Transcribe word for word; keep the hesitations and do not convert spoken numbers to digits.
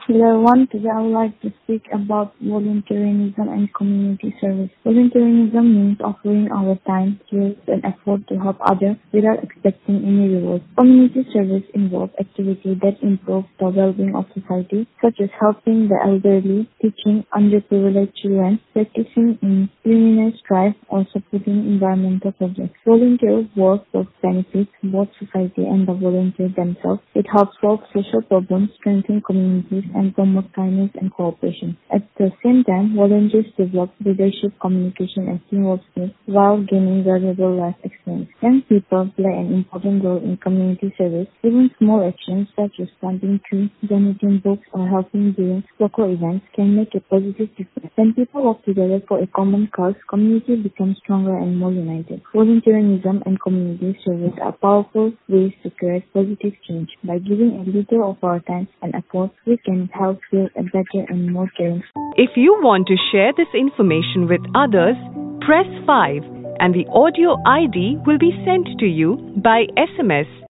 Hello everyone, today I would like to speak about volunteerism and community service. Volunteerism means offering our time, skills, and effort to help others without expecting any reward. Community service involves activities that improve the well-being of society, such as helping the elderly, teaching underprivileged children, practicing in cleanliness drive, or supporting environmental projects. Volunteer work both benefits both society and the volunteers themselves. It helps solve social problems, strengthen communities, and promote kindness and cooperation. At the same time, volunteers develop leadership, communication, and teamwork skills while gaining valuable life experience. Young people play an important role in community service. Even small actions such as planting trees, donating books, or helping during local events can make a positive difference. When people work together for a common cause, community becomes stronger and more united. Volunteerism and community service are powerful ways to create positive change. By giving a little of our time and effort, we can help build a better and more caring. If you want to share this information with others, press five and the audio I D will be sent to you by S M S